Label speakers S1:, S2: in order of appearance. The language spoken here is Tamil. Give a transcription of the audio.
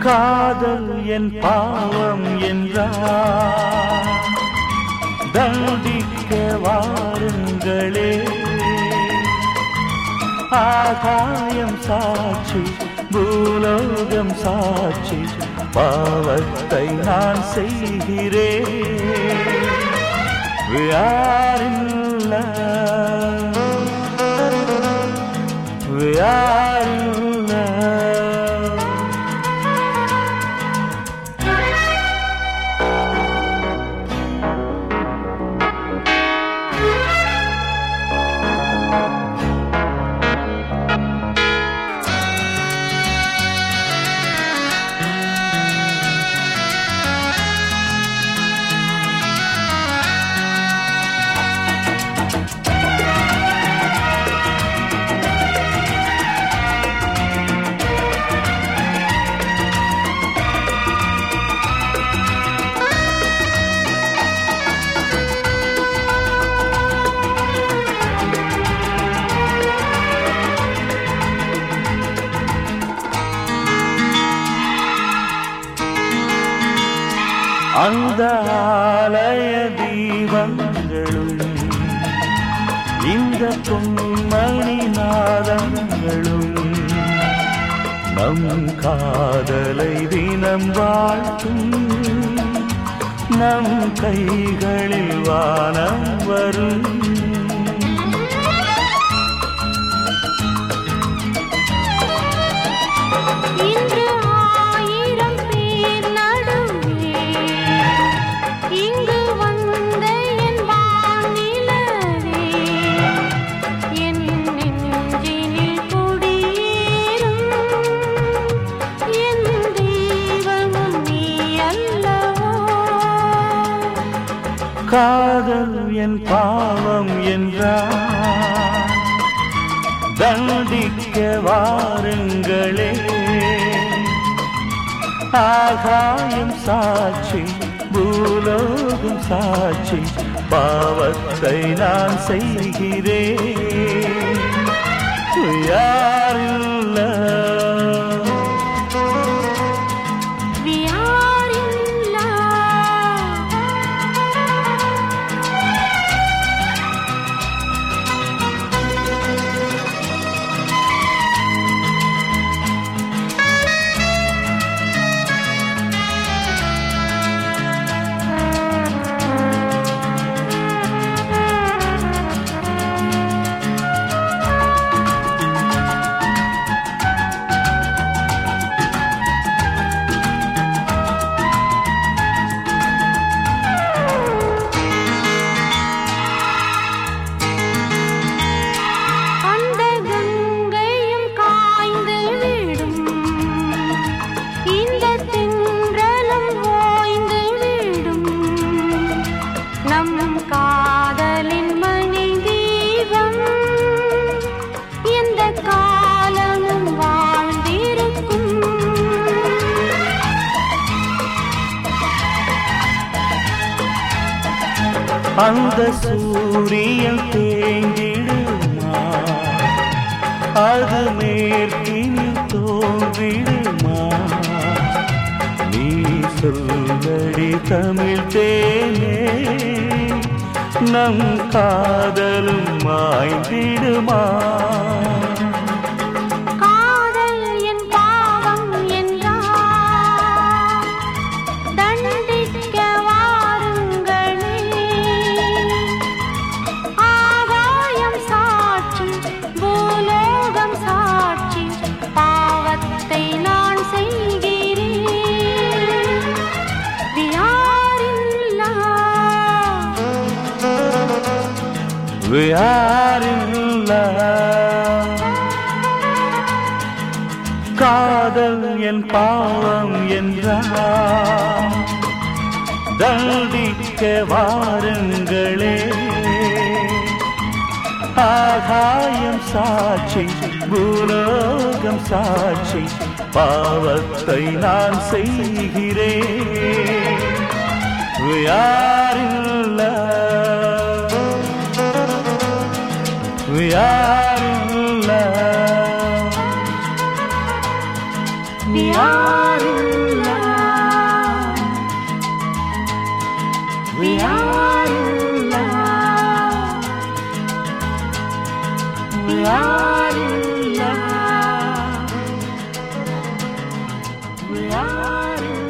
S1: காதல் என் பாவம் என்றார் தண்டிக்க வாருங்களே. ஆகாயம் சாட்சி பூலோகம் சாட்சி பாவத்தை நான் செய்கிறேன். We are in love. We are in love. அந்த ஆலய தீபங்களும் இந்த பொன்மணி நாதங்களும் நம் காதலை தினம் வாழ்த்தும். நம் கைகளில் வானம் வரும். காதல் என் பாவம் என்றார் தண்டிக்க வாருங்களே. ஆகாயம் சாட்சி பூலோகம் சாட்சி பாவத்தை நான் செய்கிறேன். We are in love.
S2: We are in love.
S1: அந்த சூரியன் தேங்கிடுமா அது மேற்கினில் தோன்றிடுமா? நீ சொல்லடி தமிழ் தேனே நம் காதலும் மாய்ந்திடுமா? We are in love. காதல் என் பாவம் என்றார் தண்டிக்க வாருங்களே. ஆகாயம் சாட்சி பூலோகம் சாட்சி பாவத்தை நான் செய்கிறேன். We are in love. We are in love.
S2: We are in love. We are in love. We are in love. We are in love.